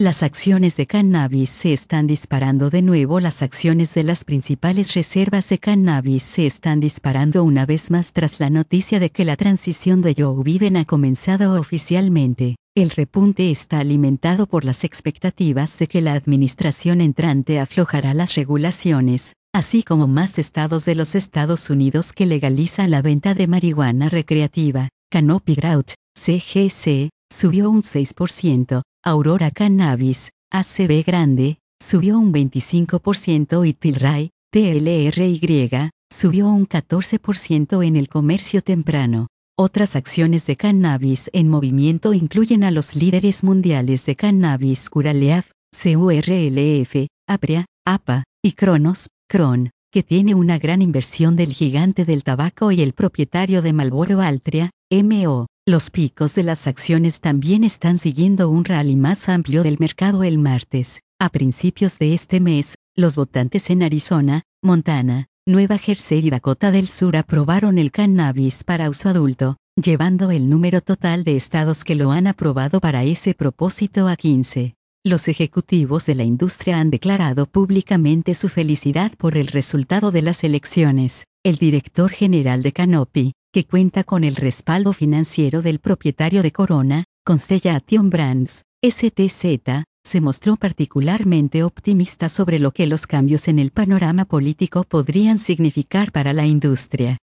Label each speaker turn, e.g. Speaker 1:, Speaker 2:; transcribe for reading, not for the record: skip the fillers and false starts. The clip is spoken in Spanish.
Speaker 1: Las acciones de cannabis se están disparando de nuevo. Las acciones de las principales reservas de cannabis se están disparando una vez más tras la noticia de que la transición de Joe Biden ha comenzado oficialmente. El repunte está alimentado por las expectativas de que la administración entrante aflojará las regulaciones, así como más estados de los Estados Unidos que legalizan la venta de marihuana recreativa. Canopy Growth, CGC, subió un 6%, Aurora Cannabis, ACV Grande, subió un 25% y Tilray, TLRY, subió un 14% en el comercio temprano. Otras acciones de cannabis en movimiento incluyen a los líderes mundiales de cannabis Curaleaf, CURLF, Apria, APA, y Cronos, Cron, que tiene una gran inversión del gigante del tabaco y el propietario de Marlboro Altria, MO. Los picos de las acciones también están siguiendo un rally más amplio del mercado el martes. A principios de este mes, los votantes en Arizona, Montana, Nueva Jersey y Dakota del Sur aprobaron el cannabis para uso adulto, llevando el número total de estados que lo han aprobado para ese propósito a 15. Los ejecutivos de la industria han declarado públicamente su felicidad por el resultado de las elecciones. El director general de Canopy, que cuenta con el respaldo financiero del propietario de Corona, Constellation Brands, STZ, se mostró particularmente optimista sobre lo que los cambios en el panorama político podrían significar para la industria.